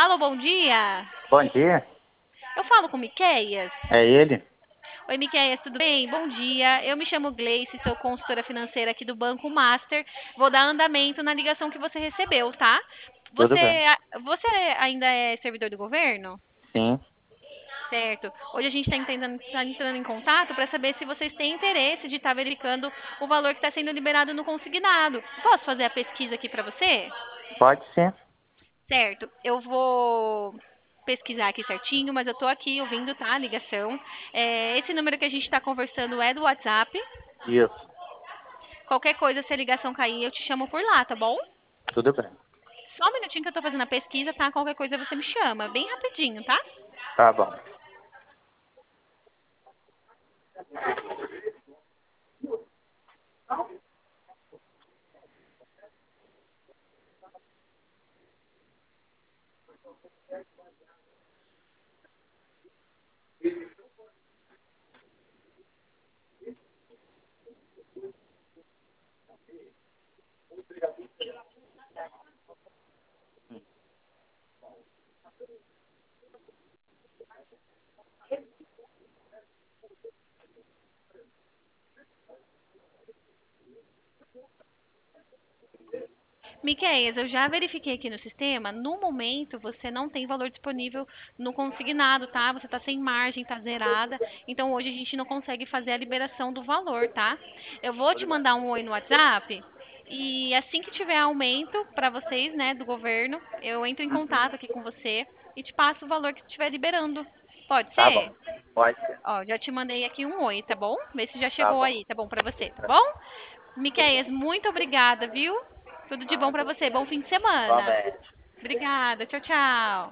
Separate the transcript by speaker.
Speaker 1: Alô, bom dia.
Speaker 2: Bom dia,
Speaker 1: Eu falo com o Miqueias.
Speaker 2: é ele?
Speaker 1: Oi, Miqueias, tudo bem? Bom dia. Eu me chamo Gleice, sou consultora financeira aqui do Banco Master. Vou dar andamento na ligação que você recebeu, tá?
Speaker 2: Tudo bem?
Speaker 1: Você ainda é servidor do governo?
Speaker 2: Sim,
Speaker 1: Certo. Hoje a gente está entrando em contato para saber se vocês têm interesse de estar verificando o valor que está sendo liberado no consignado. Posso fazer a pesquisa aqui para você?
Speaker 2: pode sim.
Speaker 1: Certo. Eu vou pesquisar aqui certinho, mas eu tô aqui ouvindo, tá? A ligação. Esse número que a gente está conversando é do WhatsApp.
Speaker 2: Isso,
Speaker 1: Qualquer coisa, se a ligação cair, eu te chamo por lá, tá bom?
Speaker 2: tudo bem.
Speaker 1: Só um minutinho que eu tô fazendo a pesquisa, tá? Qualquer coisa você me chama. Bem rapidinho, tá?
Speaker 2: Tá bom.
Speaker 1: Miqueias, eu já verifiquei aqui no sistema. No momento, você não tem valor disponível no consignado, tá? Você tá sem margem, tá zerada. Então, hoje a gente não consegue fazer a liberação do valor, tá? Eu vou te mandar um oi no WhatsApp. E assim que tiver aumento para vocês, né, do governo, eu entro em
Speaker 2: Uhum.
Speaker 1: contato aqui com você e te passo o valor que estiver liberando. Pode
Speaker 2: Tá
Speaker 1: ser?
Speaker 2: bom, pode ser.
Speaker 1: Ó, já te mandei aqui um oi, tá bom? Vê se já
Speaker 2: Tá
Speaker 1: chegou
Speaker 2: bom.
Speaker 1: aí, tá bom pra você, tá bom? Miqueias, muito obrigada, viu? Tudo de bom pra você. Bom fim de semana.
Speaker 2: Igualmente.
Speaker 1: Obrigada. Tchau, tchau.